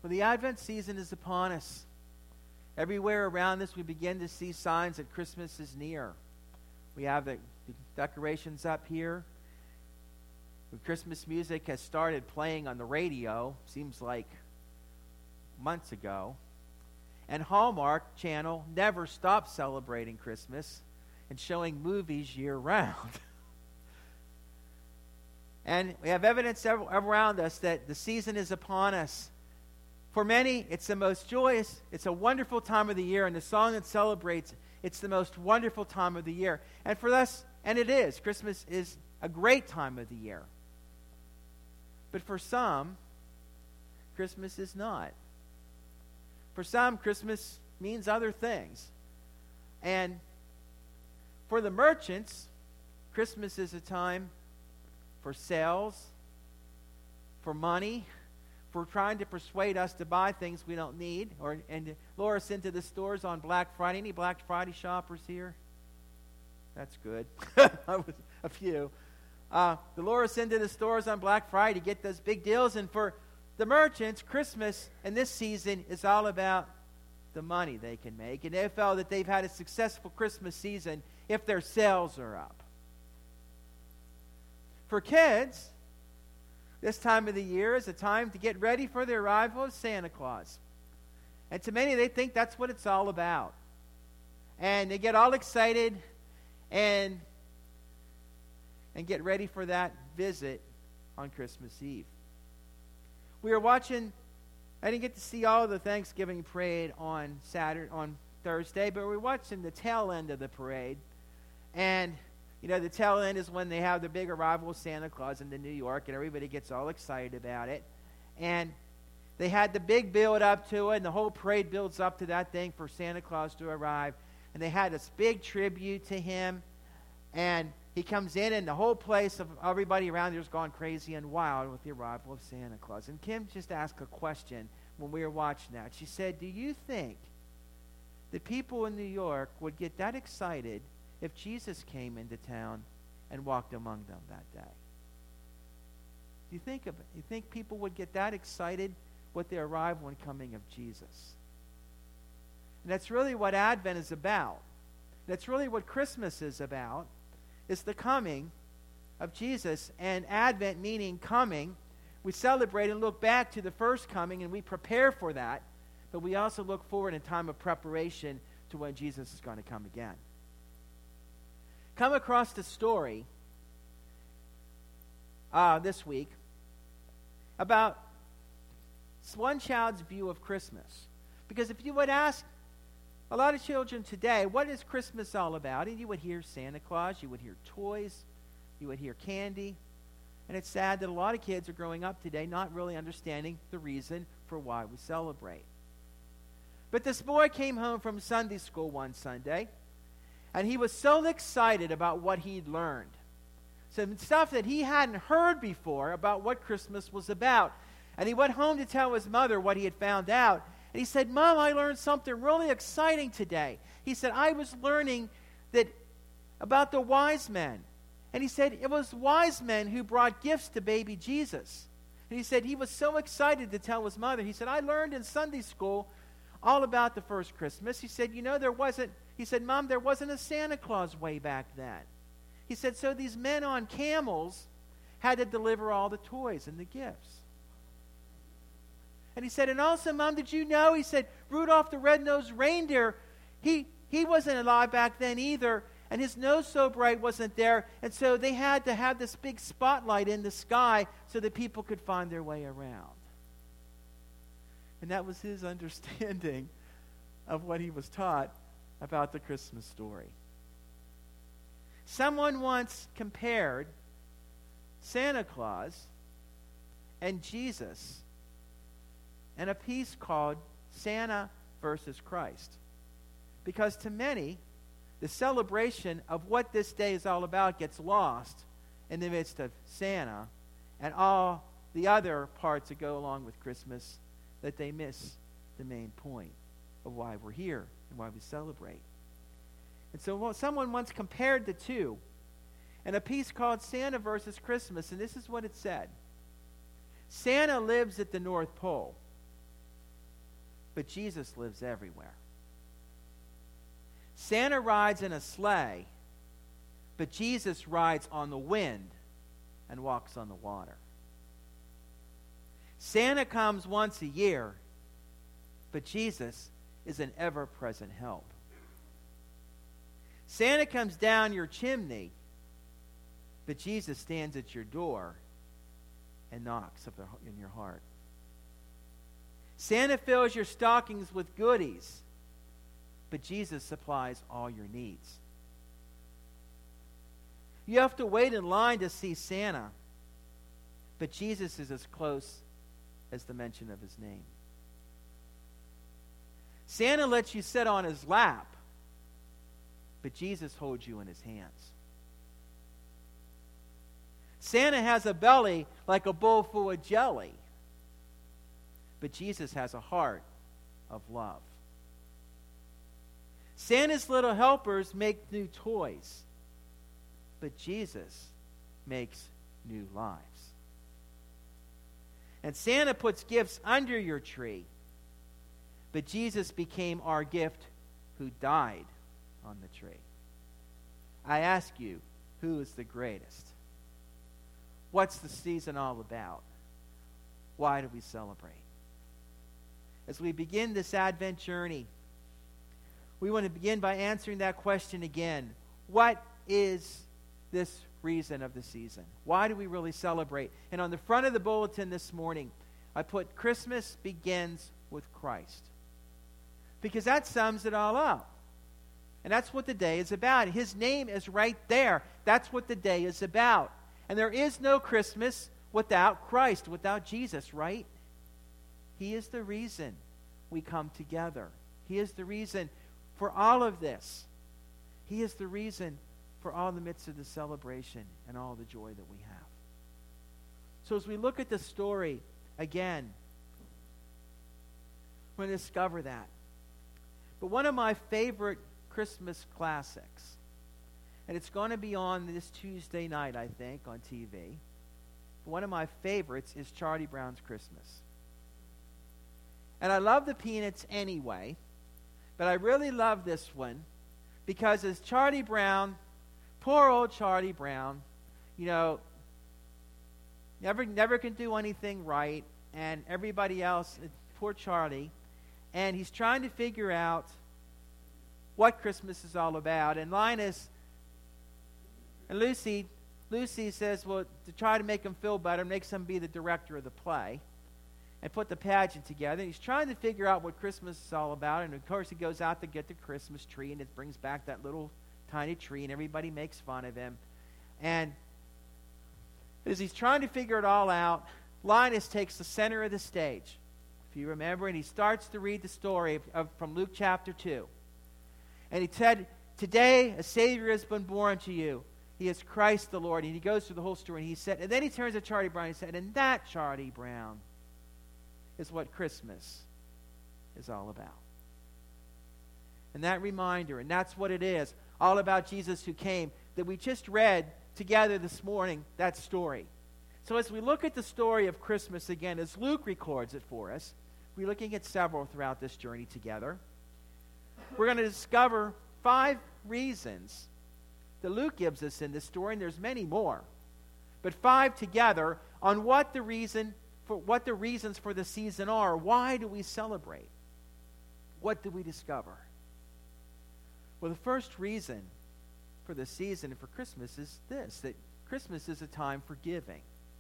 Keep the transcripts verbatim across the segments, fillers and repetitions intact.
For the Advent season is upon us. Everywhere around us we begin to see signs that Christmas is near. We have the, the decorations up here. The Christmas music has started playing on the radio, seems like months ago. And Hallmark Channel never stops celebrating Christmas and showing movies year-round. And we have evidence around us that the season is upon us. For many, it's the most joyous, it's a wonderful time of the year, and the song that celebrates, it's the most wonderful time of the year. And for us, and it is, Christmas is a great time of the year. But for some, Christmas is not. For some, Christmas means other things. And for the merchants, Christmas is a time for sales, for money, for trying to persuade us to buy things we don't need, or and to lure us into the stores on Black Friday. Any Black Friday shoppers here? That's good. A few. Uh, to lure us into the stores on Black Friday to get those big deals. And for the merchants, Christmas and this season is all about the money they can make. And they felt that they've had a successful Christmas season if their sales are up. For kids, this time of the year is a time to get ready for the arrival of Santa Claus. And to many, they think that's what it's all about. And they get all excited and, and get ready for that visit on Christmas Eve. We were watching, I didn't get to see all of the Thanksgiving parade on Saturday, on Thursday, but we were watching the tail end of the parade. And you know, the tail end is when they have the big arrival of Santa Claus into New York, and everybody gets all excited about it. And they had the big build up to it, and the whole parade builds up to that thing for Santa Claus to arrive. And they had this big tribute to him. And he comes in, and the whole place of everybody around there is gone crazy and wild with the arrival of Santa Claus. And Kim just asked a question when we were watching that. She said, do you think that people in New York would get that excited if Jesus came into town and walked among them that day? Do you think of it? You think people would get that excited with the arrival and coming of Jesus? And that's really what Advent is about. That's really what Christmas is about. It's the coming of Jesus. And Advent meaning coming. We celebrate and look back to the first coming, and we prepare for that. But we also look forward in time of preparation to when Jesus is going to come again. Come across the story uh, this week about one child's view of Christmas. Because if you would ask a lot of children today, what is Christmas all about? And you would hear Santa Claus, you would hear toys, you would hear candy. And it's sad that a lot of kids are growing up today not really understanding the reason for why we celebrate. But this boy came home from Sunday school one Sunday, and he was so excited about what he'd learned. Some stuff that he hadn't heard before about what Christmas was about. And he went home to tell his mother what he had found out. And he said, Mom, I learned something really exciting today. He said, I was learning that about the wise men. And he said, it was wise men who brought gifts to baby Jesus. And he said he was so excited to tell his mother. He said, I learned in Sunday school all about the first Christmas. He said, you know, there wasn't, he said, Mom, there wasn't a Santa Claus way back then. He said, so these men on camels had to deliver all the toys and the gifts. And he said, and also, Mom, did you know? He said, Rudolph the Red-Nosed Reindeer, he, he wasn't alive back then either, and his nose so bright wasn't there, and so they had to have this big spotlight in the sky so that people could find their way around. And that was his understanding of what he was taught about the Christmas story. Someone once compared Santa Claus and Jesus in a piece called Santa versus Christ. Because to many, the celebration of what this day is all about gets lost in the midst of Santa and all the other parts that go along with Christmas, that they miss the main point of why we're here and why we celebrate. And so someone once compared the two in a piece called Santa versus Christmas, and this is what it said. Santa lives at the North Pole. but Jesus lives everywhere. Santa rides in a sleigh, but Jesus rides on the wind and walks on the water. Santa comes once a year, but Jesus is an ever-present help. Santa comes down your chimney, but Jesus stands at your door and knocks up in your heart. Santa fills your stockings with goodies, but Jesus supplies all your needs. You have to wait in line to see Santa, but Jesus is as close as the mention of his name. Santa lets you sit on his lap, but Jesus holds you in his hands. Santa has a belly like a bowl full of jelly, but Jesus has a heart of love. Santa's little helpers make new toys, but Jesus makes new lives. And Santa puts gifts under your tree, but Jesus became our gift who died on the tree. I ask you, who is the greatest? What's the season all about? Why do we celebrate? As we begin this Advent journey, we want to begin by answering that question again. What is this reason of the season? Why do we really celebrate? And on the front of the bulletin this morning, I put Christmas begins with Christ. Because that sums it all up. And that's what the day is about. His name is right there. That's what the day is about. And there is no Christmas without Christ, without Jesus, right? He is the reason we come together. He is the reason for all of this. He is the reason for all the midst of the celebration and all the joy that we have. So as we look at the story again, we're going to discover that. But one of my favorite Christmas classics, and it's going to be on this Tuesday night, I think, on T V. One of my favorites is Charlie Brown's Christmas. And I love the Peanuts anyway, but I really love this one because as Charlie Brown, poor old Charlie Brown, you know, never never can do anything right, and everybody else, poor Charlie, and he's trying to figure out what Christmas is all about. And Linus and Lucy, Lucy says, well, to try to make him feel better, makes him be the director of the play and put the pageant together. And he's trying to figure out what Christmas is all about. And of course, he goes out to get the Christmas tree, and it brings back that little tiny tree, and everybody makes fun of him. And as he's trying to figure it all out, Linus takes the center of the stage, if you remember, and he starts to read the story of, of, from Luke chapter two. And he said, today a Savior has been born to you. He is Christ the Lord. And he goes through the whole story, and he said, and then he turns to Charlie Brown and he said, and that, Charlie Brown, is what Christmas is all about. And that reminder, and that's what it is, all about Jesus who came, that we just read together this morning, that story. So as we look at the story of Christmas again, as Luke records it for us, we're looking at several throughout this journey together. We're going to discover five reasons that Luke gives us in this story, and there's many more, but five together on what the reason for what the reasons for the season are. Why do we celebrate? What do we discover? Well, the first reason for the season and for Christmas is this, that Christmas is a time for giving.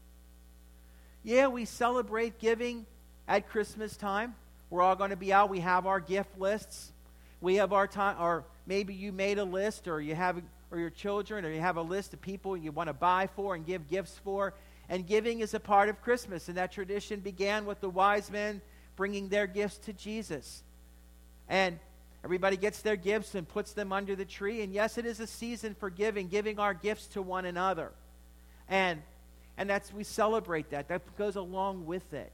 Yeah, we celebrate giving at Christmas time. We're all going to be out. We have our gift lists. We have our time, or maybe you made a list, or you have, or your children, or you have a list of people you want to buy for and give gifts for. And giving is a part of Christmas, and that tradition began with the wise men bringing their gifts to Jesus. And everybody gets their gifts and puts them under the tree. And yes, it is a season for giving, giving our gifts to one another. And and that's, we celebrate that. That goes along with it.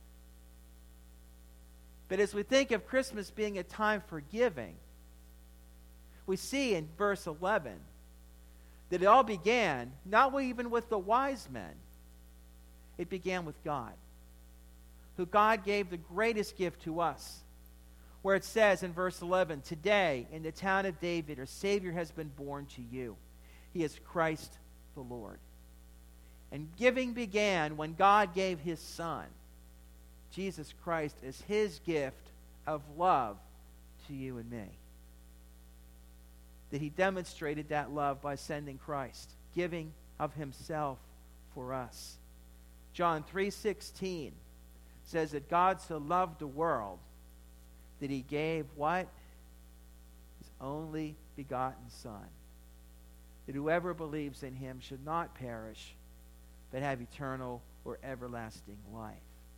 But as we think of Christmas being a time for giving, we see in verse eleven that it all began, not even with the wise men. It began with God, who God gave the greatest gift to us, where it says in verse eleven, "Today in the town of David a Savior has been born to you. He is Christ the Lord." And giving began when God gave his Son, Jesus Christ, as his gift of love to you and me. That he demonstrated that love by sending Christ, giving of himself for us. John three sixteen says that God so loved the world that he gave what? His only begotten Son. That whoever believes in him should not perish, but have eternal or everlasting life.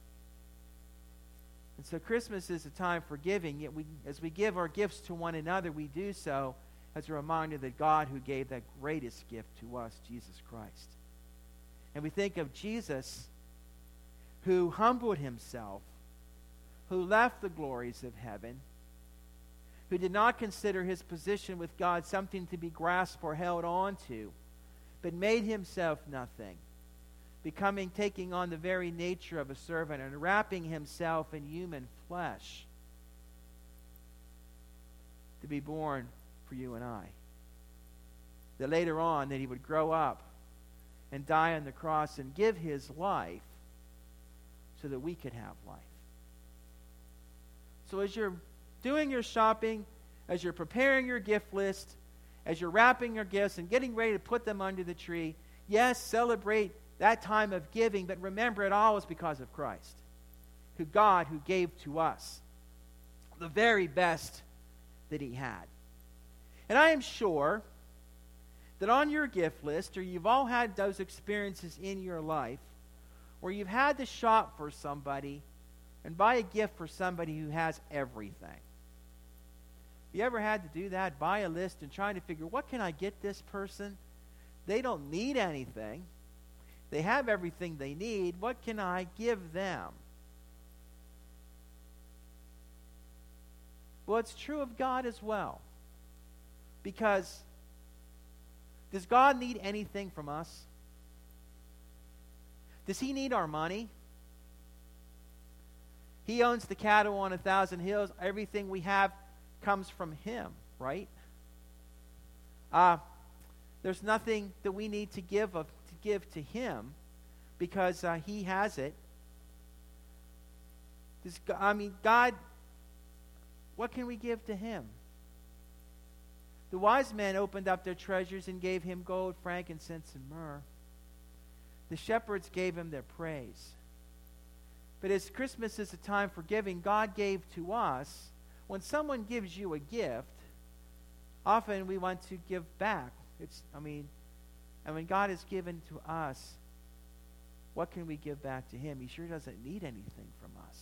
And so Christmas is a time for giving, yet we, as we give our gifts to one another, we do so as a reminder that God who gave that greatest gift to us, Jesus Christ. And we think of Jesus who humbled himself, who left the glories of heaven, who did not consider his position with God something to be grasped or held on to, but made himself nothing, becoming, taking on the very nature of a servant and wrapping himself in human flesh to be born for you and I. That later on that he would grow up and die on the cross and give his life so that we could have life. So as you're doing your shopping, as you're preparing your gift list, as you're wrapping your gifts and getting ready to put them under the tree, yes, celebrate that time of giving, but remember it all is because of Christ, who God who gave to us the very best that he had. And I am sure that on your gift list, or you've all had those experiences in your life, where you've had to shop for somebody and buy a gift for somebody who has everything. You ever had to do that? Buy a list and trying to figure, what can I get this person? They don't need anything. They have everything they need. What can I give them? Well, it's true of God as well. Because does God need anything from us? Does he need our money? He owns the cattle on a thousand hills. Everything we have comes from him, right? Uh, there's nothing that we need to give of, to give to him because uh, he has it. Does, I mean, God, what can we give to him? The wise men opened up their treasures and gave him gold, frankincense, and myrrh. The shepherds gave him their praise. But as Christmas is a time for giving, God gave to us. When someone gives you a gift, often we want to give back. It's, I mean, and when God has given to us, what can we give back to him? He sure doesn't need anything from us.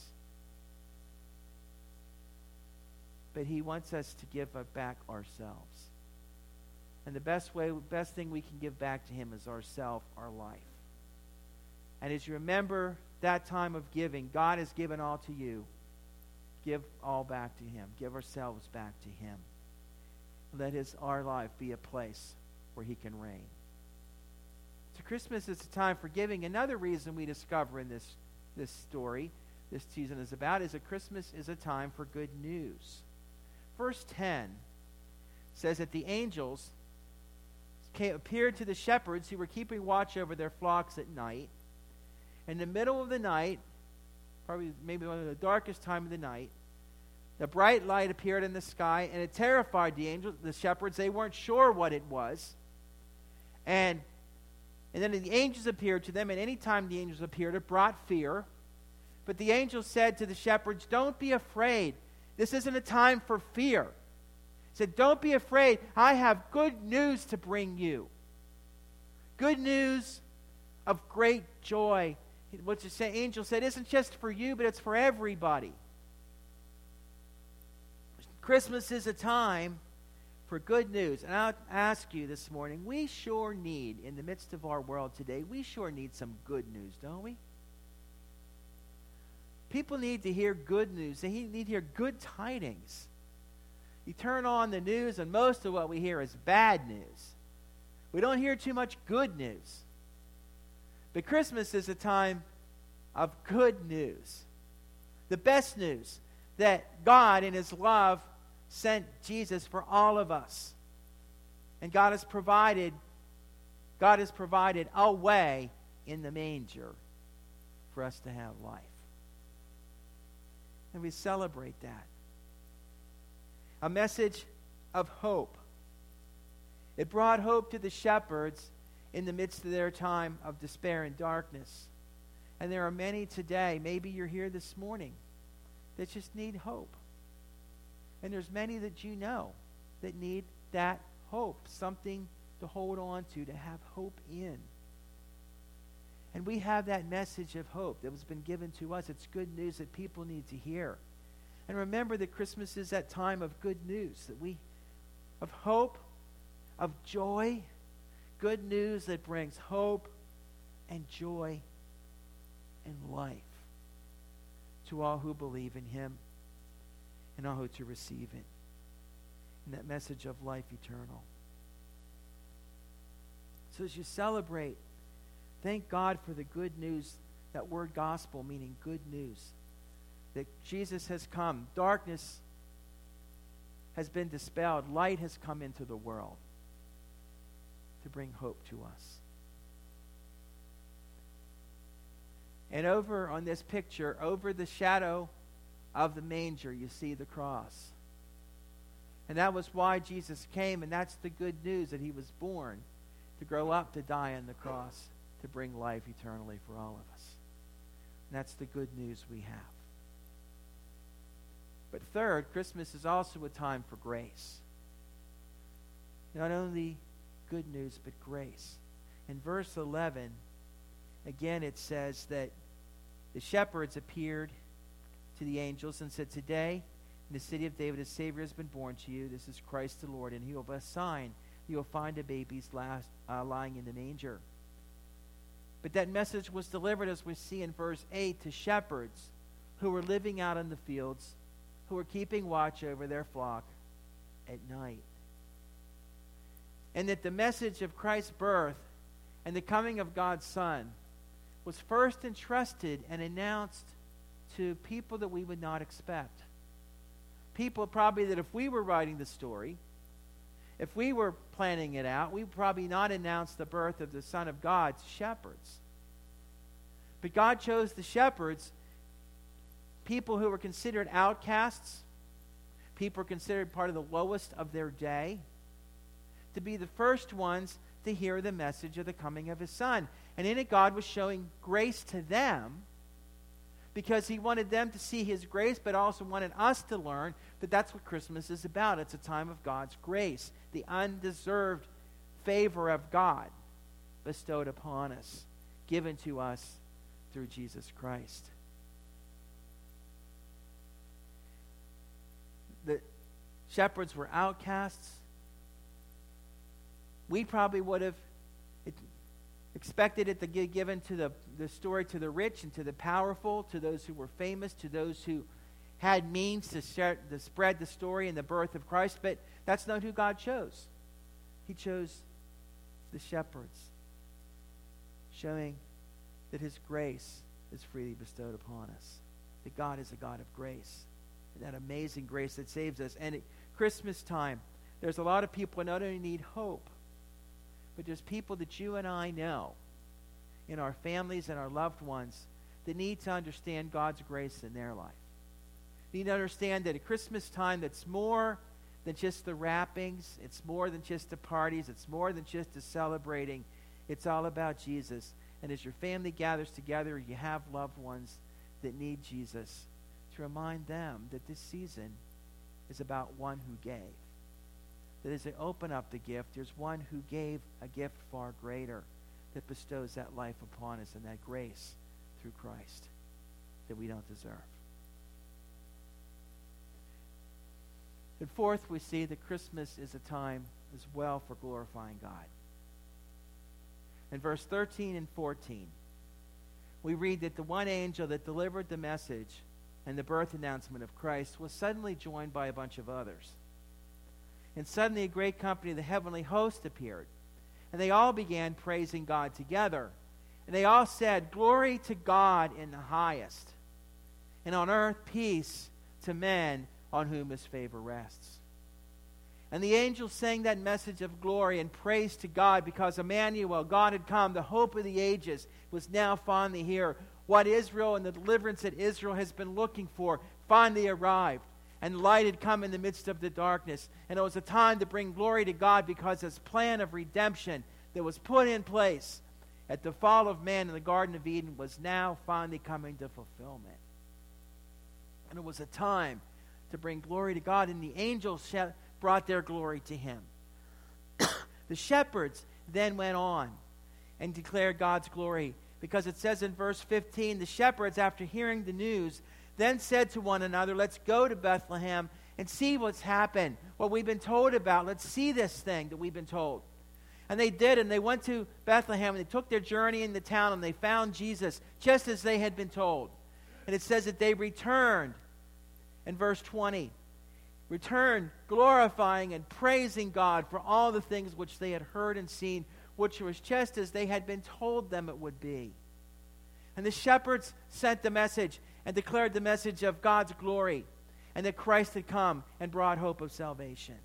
But he wants us to give back ourselves. And the best way, best thing we can give back to him is ourself, our life. And as you remember that time of giving, God has given all to you. Give all back to him. Give ourselves back to him. Let his our life be a place where he can reign. So Christmas is a time for giving. Another reason we discover in this, this story, this season is about, is that Christmas is a time for good news. Verse ten says that the angels came, appeared to the shepherds who were keeping watch over their flocks at night. In the middle of the night, probably maybe one of the darkest time of the night, the bright light appeared in the sky, and it terrified the angels, the shepherds. They weren't sure what it was. And, and then the angels appeared to them, and any time the angels appeared, it brought fear. But the angels said to the shepherds, "Don't be afraid. This isn't a time for fear." He said, "Don't be afraid. I have good news to bring you. Good news of great joy." What the angel said isn't just for you, but it's for everybody. Christmas is a time for good news. And I'll ask you this morning, we sure need, in the midst of our world today, we sure need some good news, don't we? People need to hear good news. They need to hear good tidings. You turn on the news, and most of what we hear is bad news. We don't hear too much good news. But Christmas is a time of good news. The best news. that God in his love sent Jesus for all of us. And God has provided God has provided a way in the manger for us to have life. And we celebrate that. A message of hope. It brought hope to the shepherds in the midst of their time of despair and darkness. And there are many today, maybe you're here this morning, that just need hope. And there's many that you know that need that hope, something to hold on to, to have hope in. And we have that message of hope that has been given to us. It's good news that people need to hear. And remember that Christmas is that time of good news, that we, of hope, of joy, good news that brings hope and joy and life to all who believe in him and all who to receive it. And that message of life eternal. So as you celebrate, thank God for the good news, that word gospel meaning good news, that Jesus has come. Darkness has been dispelled. Light has come into the world to bring hope to us. And over on this picture, over the shadow of the manger, you see the cross. And that was why Jesus came, and that's the good news, that he was born to grow up, to die on the cross, to bring life eternally for all of us. And that's the good news we have. But third, Christmas is also a time for grace. Not only good news, but grace. In verse eleven, again it says that the shepherds appeared to the angels and said, "Today in the city of David a Savior has been born to you. This is Christ the Lord, and he will be a sign. You will find a baby's last, uh, lying in the manger." But that message was delivered, as we see in verse eight, to shepherds who were living out in the fields, who were keeping watch over their flock at night. And that the message of Christ's birth and the coming of God's Son was first entrusted and announced to people that we would not expect. People probably that if we were writing the story, if we were planning it out, we would probably not announce the birth of the Son of God to shepherds. But God chose the shepherds, people who were considered outcasts, people were considered part of the lowest of their day, to be the first ones to hear the message of the coming of his Son. And in it, God was showing grace to them because he wanted them to see his grace, but also wanted us to learn that that's what Christmas is about. It's a time of God's grace, the undeserved favor of God bestowed upon us, given to us through Jesus Christ. The shepherds were outcasts. We probably would have it, expected it to get given to the, the story to the rich and to the powerful, to those who were famous, to those who had means to, share, to spread the story and the birth of Christ. But that's not who God chose. He chose the shepherds, showing that his grace is freely bestowed upon us, that God is a God of grace, that amazing grace that saves us. And at Christmas time, there's a lot of people who not only need hope, but there's people that you and I know in our families and our loved ones that need to understand God's grace in their life. Need to understand that at Christmas time, that's more than just the wrappings. It's more than just the parties. It's more than just the celebrating. It's all about Jesus. And as your family gathers together, you have loved ones that need Jesus, to remind them that this season is about one who gave. That as they open up the gift, there's one who gave a gift far greater that bestows that life upon us and that grace through Christ that we don't deserve. And fourth, we see that Christmas is a time as well for glorifying God. In verse thirteen and fourteen, we read that the one angel that delivered the message and the birth announcement of Christ was suddenly joined by a bunch of others. And suddenly a great company of the heavenly host appeared. And they all began praising God together. And they all said, "Glory to God in the highest, and on earth peace to men on whom his favor rests. And the angels sang that message of glory and praise to God because Emmanuel, God had come, the hope of the ages, was now finally here. What Israel and the deliverance that Israel has been looking for finally arrived. And light had come in the midst of the darkness. And it was a time to bring glory to God because his plan of redemption that was put in place at the fall of man in the Garden of Eden was now finally coming to fulfillment. And it was a time to bring glory to God, and the angels brought their glory to him. The shepherds then went on and declared God's glory, because it says in verse fifteen, the shepherds, after hearing the news, then said to one another, let's go to Bethlehem and see what's happened, what we've been told about. Let's see this thing that we've been told. And they did, and they went to Bethlehem, and they took their journey in the town, and they found Jesus just as they had been told. And it says that they returned in verse twenty. Returned glorifying and praising God for all the things which they had heard and seen, which was just as they had been told them it would be. And the shepherds sent the message and declared the message of God's glory, and that Christ had come and brought hope of salvation.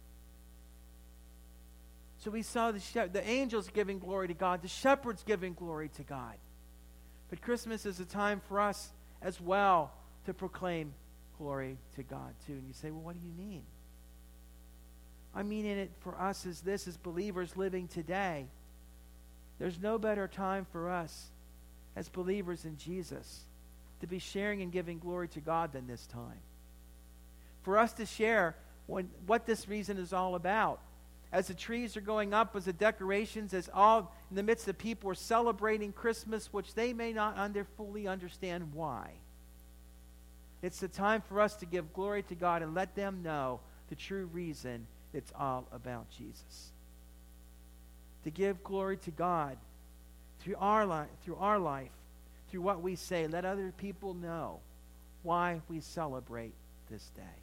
So we saw the, she- the angels giving glory to God, the shepherds giving glory to God. But Christmas is a time for us as well to proclaim glory to God too. And you say, well, what do you mean? I mean in it for us as this, as believers living today. There's no better time for us as believers in Jesus to be sharing and giving glory to God than this time. For us to share when, what this reason is all about. As the trees are going up, as the decorations, as all in the midst of people are celebrating Christmas, which they may not under, fully understand why. It's the time for us to give glory to God and let them know the true reason it's all about Jesus. To give glory to God through our life, through our life, through what we say. Let other people know why we celebrate this day.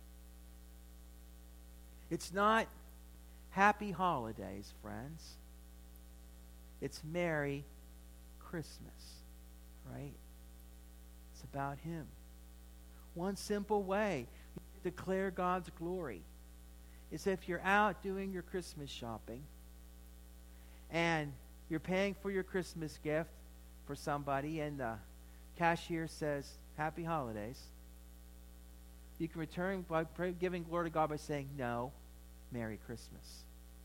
It's not happy holidays, friends. It's Merry Christmas, right? It's about Him. One simple way to declare God's glory is if you're out doing your Christmas shopping and you're paying for your Christmas gift for somebody and the cashier says, Happy Holidays. You can return by giving glory to God by saying, no, Merry Christmas.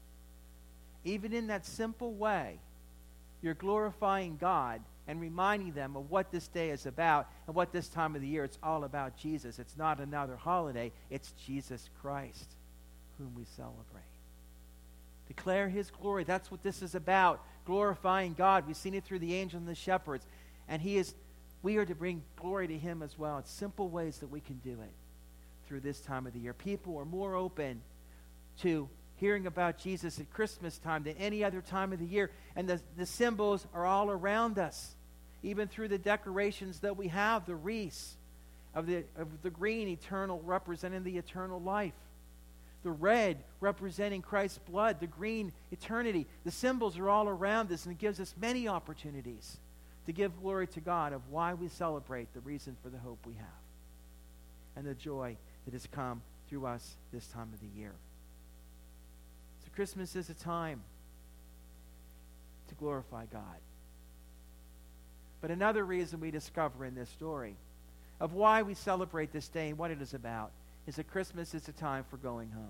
Even in that simple way, you're glorifying God and reminding them of what this day is about and what this time of the year, it's all about Jesus. It's not another holiday. It's Jesus Christ whom we celebrate. Declare His glory. That's what this is about, glorifying God. We've seen it through the angels and the shepherds. And He is, we are to bring glory to Him as well. It's simple ways that we can do it through this time of the year. People are more open to hearing about Jesus at Christmas time than any other time of the year. And the, the symbols are all around us. Even through the decorations that we have, the wreaths of the, of the green, eternal, representing the eternal life. The red, representing Christ's blood. The green, eternity. The symbols are all around us, and it gives us many opportunities to give glory to God of why we celebrate, the reason for the hope we have, and the joy that has come through us this time of the year. So Christmas is a time to glorify God. But another reason we discover in this story of why we celebrate this day and what it is about is that Christmas is a time for going home.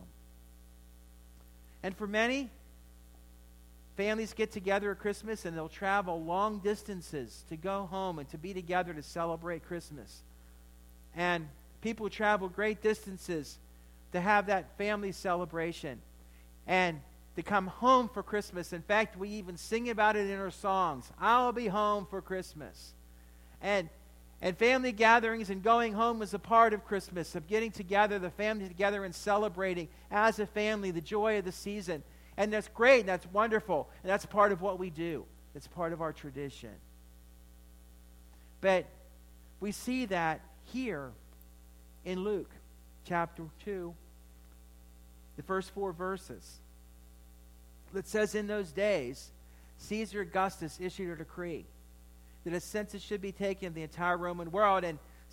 And for many, families get together at Christmas and they'll travel long distances to go home and to be together to celebrate Christmas. And people travel great distances to have that family celebration and to come home for Christmas. In fact, we even sing about it in our songs. I'll be home for Christmas. And and family gatherings and going home is a part of Christmas, of getting together, the family together and celebrating as a family the joy of the season. And that's great, and that's wonderful, and that's part of what we do. It's part of our tradition. But we see that here in Luke chapter two, the first four verses. It says, in those days, Caesar Augustus issued a decree that a census should be taken of the entire Roman world, and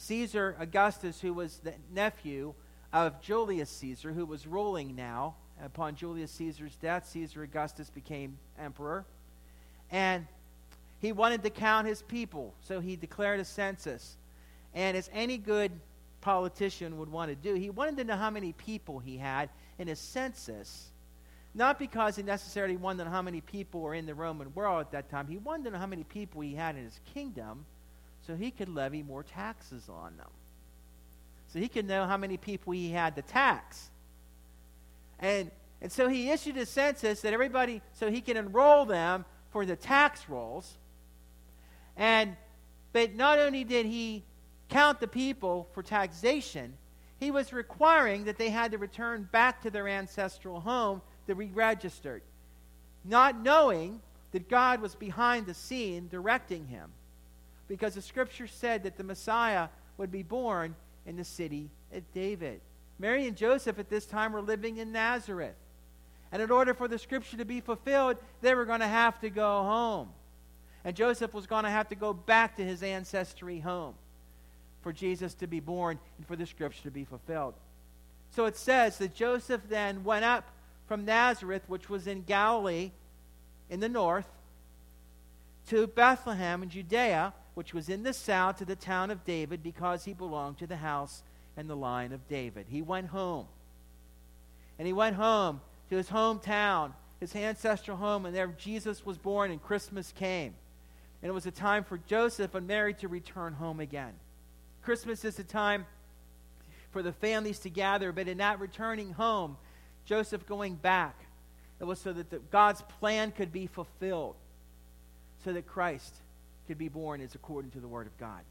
Caesar Augustus, who was the nephew of Julius Caesar, who was ruling now. Upon Julius Caesar's death, Caesar Augustus became emperor. And he wanted to count his people, so he declared a census. And as any good politician would want to do, he wanted to know how many people he had in his census. Not because he necessarily wanted to know how many people were in the Roman world at that time. He wanted to know how many people he had in his kingdom so he could levy more taxes on them. So he could know how many people he had to tax. And, and so he issued a census that everybody, so he can enroll them for the tax rolls. And, but not only did he count the people for taxation, he was requiring that they had to return back to their ancestral home to be registered, not knowing that God was behind the scene directing him, because the Scripture said that the Messiah would be born in the city of David. Mary and Joseph at this time were living in Nazareth, and in order for the Scripture to be fulfilled, they were going to have to go home, and Joseph was going to have to go back to his ancestry home for Jesus to be born and for the Scripture to be fulfilled. So it says that Joseph then went up from Nazareth, which was in Galilee in the north, to Bethlehem in Judea, which was in the south, to the town of David, because he belonged to the house and the line of David. He went home. And he went home to his hometown, his ancestral home, and there Jesus was born and Christmas came. And it was a time for Joseph and Mary to return home again. Christmas is a time for the families to gather, but in that returning home, Joseph going back, it was so that the, God's plan could be fulfilled, so that Christ could be born as according to the Word of God.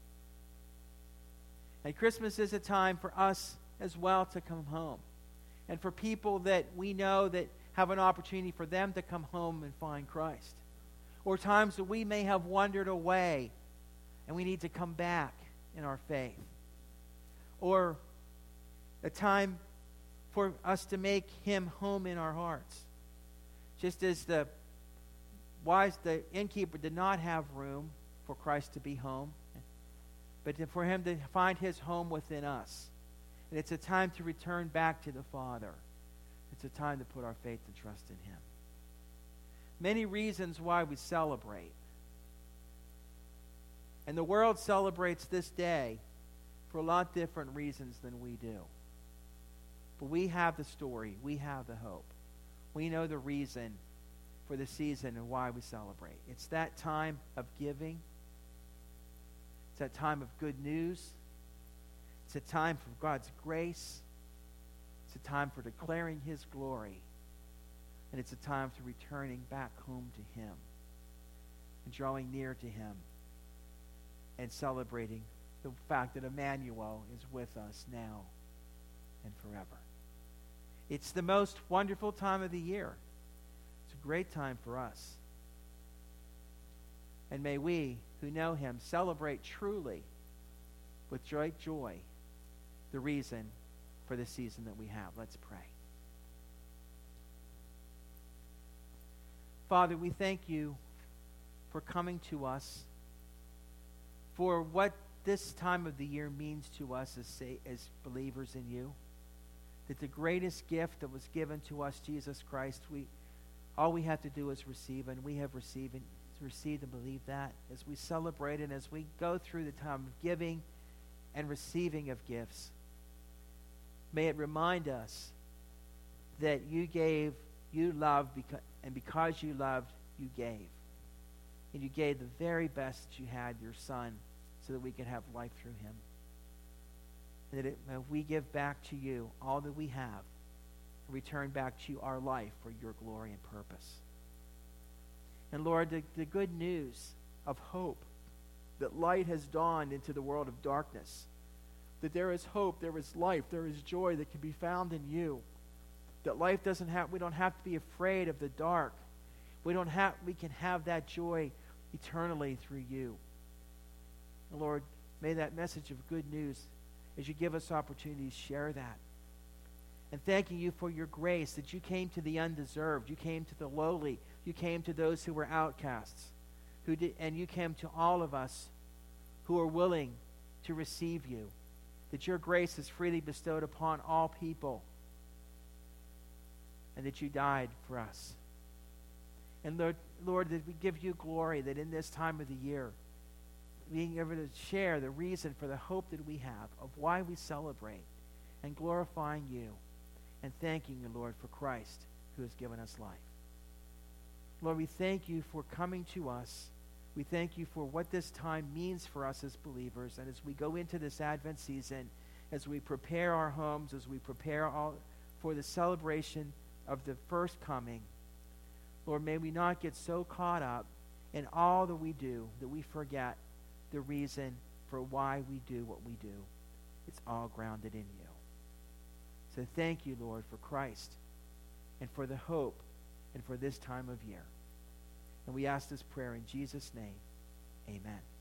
And Christmas is a time for us as well to come home. And for people that we know that have an opportunity for them to come home and find Christ. Or times that we may have wandered away and we need to come back in our faith. Or a time for us to make him home in our hearts. Just as the wise, the innkeeper did not have room for Christ to be home, but for him to find his home within us. And it's a time to return back to the Father. It's a time to put our faith and trust in him. Many reasons why we celebrate. And the world celebrates this day for a lot different reasons than we do. But we have the story. We have the hope. We know the reason for the season and why we celebrate. It's that time of giving. It's that time of good news. It's a time for God's grace. It's a time for declaring his glory. And it's a time for returning back home to him and drawing near to him and celebrating the fact that Emmanuel is with us now and forever. It's the most wonderful time of the year. It's a great time for us. And may we, who know him, celebrate truly with great joy the reason for the season that we have. Let's pray. Father, we thank you for coming to us, for what this time of the year means to us as, as believers in you. That the greatest gift that was given to us, Jesus Christ, we all we have to do is receive, and we have received and received and believe that as we celebrate and as we go through the time of giving and receiving of gifts. May it remind us that you gave, you loved, because, and because you loved, you gave. And you gave the very best that you had, your Son, so that we could have life through him. And that it, uh, we give back to you all that we have, and return back to you our life for your glory and purpose. And Lord, the, the good news of hope, that light has dawned into the world of darkness, that there is hope, there is life, there is joy that can be found in you. That life doesn't have, we don't have to be afraid of the dark. We don't have, we can have that joy eternally through you. And Lord, may that message of good news, as you give us opportunities, share that. And thanking you for your grace, that you came to the undeserved, you came to the lowly, you came to those who were outcasts, who did, and you came to all of us who are willing to receive you, that your grace is freely bestowed upon all people, and that you died for us. And Lord, Lord, that we give you glory that in this time of the year, being able to share the reason for the hope that we have of why we celebrate, and glorifying you and thanking you, Lord, for Christ who has given us life. Lord, we thank you for coming to us. We thank you for what this time means for us as believers. And as we go into this Advent season, as we prepare our homes, as we prepare all for the celebration of the first coming, Lord, may we not get so caught up in all that we do that we forget the reason for why we do what we do. It's all grounded in you. So thank you, Lord, for Christ and for the hope and for this time of year. And we ask this prayer in Jesus' name. Amen.